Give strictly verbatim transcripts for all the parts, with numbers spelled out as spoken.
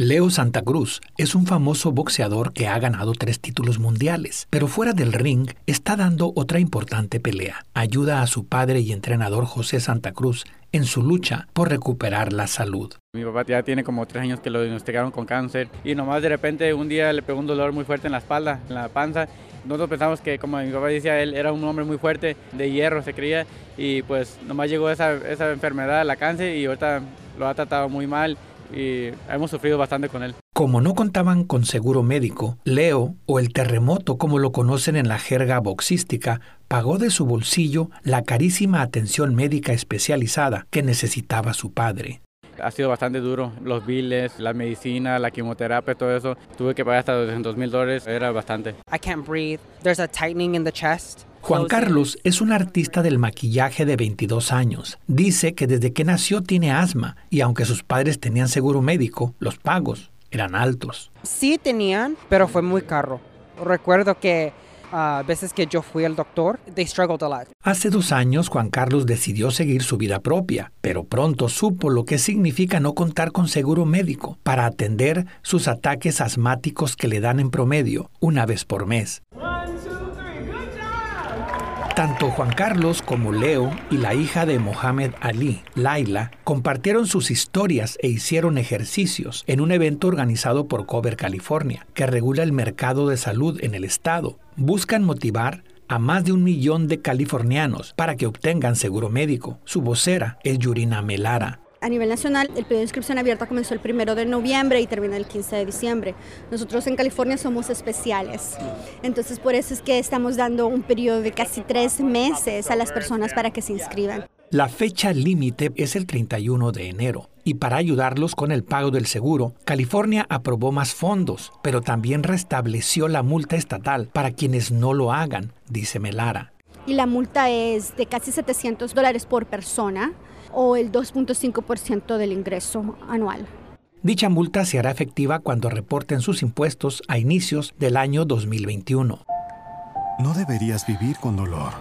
Leo Santa Cruz es un famoso boxeador que ha ganado tres títulos mundiales, pero fuera del ring está dando otra importante pelea. Ayuda a su padre y entrenador José Santa Cruz en su lucha por recuperar la salud. Mi papá ya tiene como tres años que lo diagnosticaron con cáncer y nomás de repente un día le pegó un dolor muy fuerte en la espalda, en la panza. Nosotros pensamos que, como mi papá decía, él era un hombre muy fuerte, de hierro se creía, y pues nomás llegó esa, esa enfermedad, la cáncer, y ahorita lo ha tratado muy mal y hemos sufrido bastante con él. Como no contaban con seguro médico, Leo, o el terremoto como lo conocen en la jerga boxística, pagó de su bolsillo la carísima atención médica especializada que necesitaba su padre. Ha sido bastante duro, los biles, la medicina, la quimioterapia, todo eso. Tuve que pagar hasta doscientos mil dólares, era bastante. I can't breathe. There's a tightening in the chest. Juan Carlos es un artista del maquillaje de veintidós años. Dice que desde que nació tiene asma y aunque sus padres tenían seguro médico, los pagos eran altos. Sí tenían, pero fue muy caro. Recuerdo que a uh, veces que yo fui al doctor, they struggled a lot. Hace dos años Juan Carlos decidió seguir su vida propia, pero pronto supo lo que significa no contar con seguro médico para atender sus ataques asmáticos que le dan en promedio una vez por mes. Tanto Juan Carlos como Leo y la hija de Mohamed Ali, Laila, compartieron sus historias e hicieron ejercicios en un evento organizado por Cover California, que regula el mercado de salud en el estado. Buscan motivar a más de un millón de californianos para que obtengan seguro médico. Su vocera es Yurina Melara. A nivel nacional, el periodo de inscripción abierta comenzó el primero de noviembre y termina el quince de diciembre. Nosotros en California somos especiales, entonces por eso es que estamos dando un periodo de casi tres meses a las personas para que se inscriban. La fecha límite es el treinta y uno de enero y para ayudarlos con el pago del seguro, California aprobó más fondos, pero también restableció la multa estatal para quienes no lo hagan, dice Melara. Y la multa es de casi setecientos dólares por persona, o el dos punto cinco por ciento del ingreso anual. Dicha multa se hará efectiva cuando reporten sus impuestos a inicios del año dos mil veintiuno. No deberías vivir con dolor.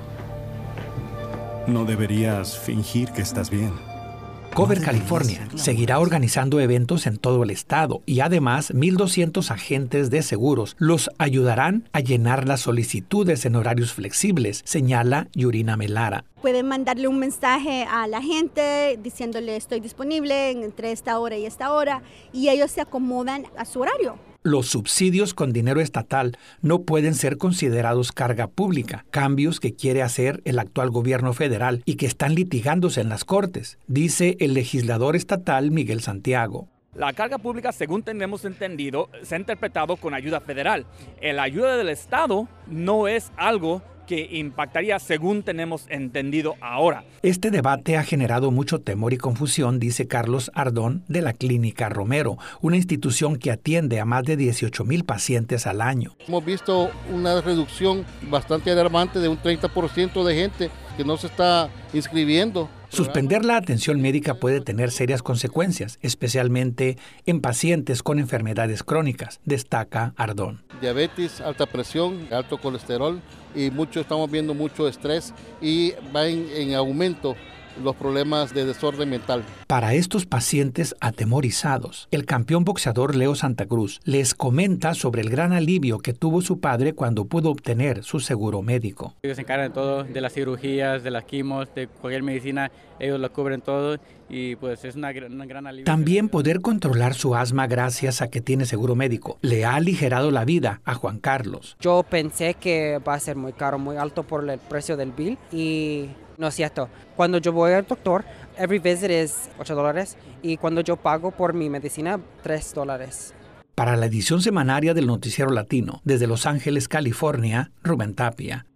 No deberías fingir que estás bien. Cover California seguirá organizando eventos en todo el estado y además mil doscientos agentes de seguros los ayudarán a llenar las solicitudes en horarios flexibles, señala Yurina Melara. Pueden mandarle un mensaje a la gente diciéndole estoy disponible entre esta hora y esta hora y ellos se acomodan a su horario. Los subsidios con dinero estatal no pueden ser considerados carga pública, cambios que quiere hacer el actual gobierno federal y que están litigándose en las cortes, dice el legislador estatal Miguel Santiago. La carga pública, según tenemos entendido, se ha interpretado con ayuda federal. La ayuda del Estado no es algo que impactaría según tenemos entendido ahora. Este debate ha generado mucho temor y confusión, dice Carlos Ardón de la Clínica Romero, una institución que atiende a más de dieciocho mil pacientes al año. Hemos visto una reducción bastante alarmante de un treinta por ciento de gente que no se está inscribiendo. Suspender la atención médica puede tener serias consecuencias, especialmente en pacientes con enfermedades crónicas, destaca Ardón. Diabetes, alta presión, alto colesterol y mucho, estamos viendo mucho estrés y va en, en aumento los problemas de desorden mental. Para estos pacientes atemorizados, el campeón boxeador Leo Santa Cruz les comenta sobre el gran alivio que tuvo su padre cuando pudo obtener su seguro médico. Ellos se encargan de todo, de las cirugías, de las quimos, de cualquier medicina, ellos lo cubren todo y pues es una, una gran alivio. También poder controlar su asma gracias a que tiene seguro médico le ha aligerado la vida a Juan Carlos. Yo pensé que va a ser muy caro, muy alto por el precio del bill y no es cierto. Cuando yo voy al doctor, every visit es ocho dólares y cuando yo pago por mi medicina, tres dólares. Para la edición semanaria del Noticiero Latino, desde Los Ángeles, California, Rubén Tapia.